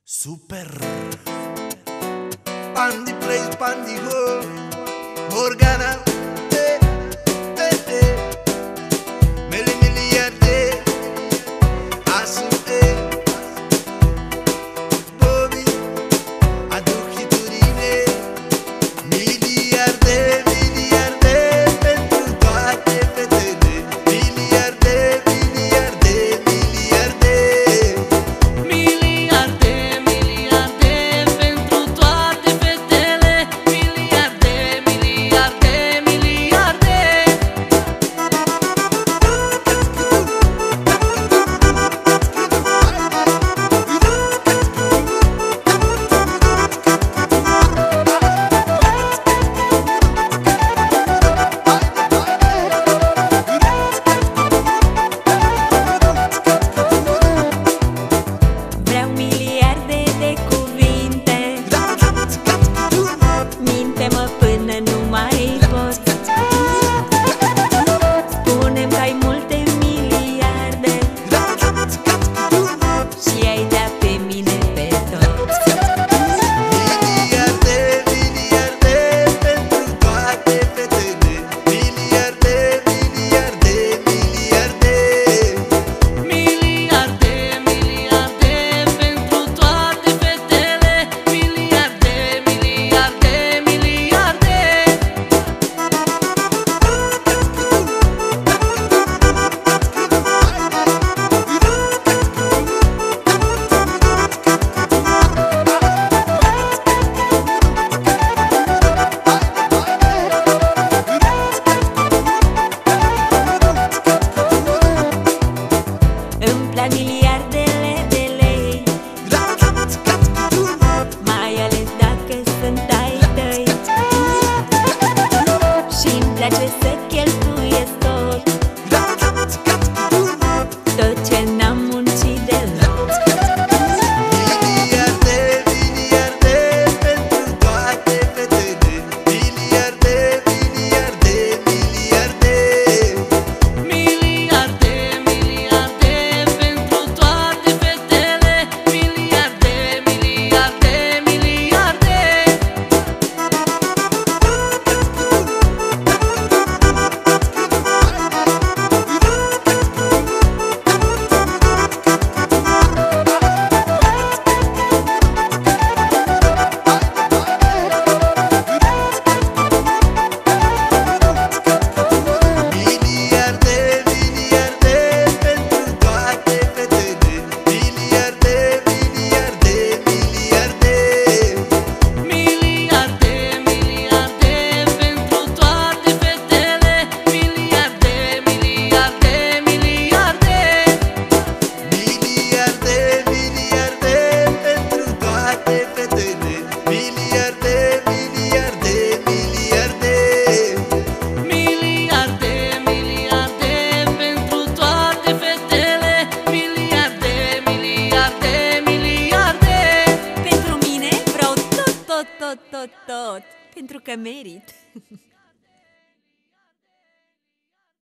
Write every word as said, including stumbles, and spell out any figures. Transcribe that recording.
Super Pandi place, Pandi go Morgana eh, eh, eh. Mele miliarde Asu eh Bobby Aduc hiturile Miliarde, miliarde Pentru toate fetele Miliarde, miliarde, miliarde Miliardele de lei, mai ales dacă sunt ai tăi, și-mi place să cheltuiesc tot, tot ce n-am muncit deloc. Miliarde, miliarde pentru toate fetele Miliarde, miliarde, miliarde Tot, tot, tot, pentru că merit.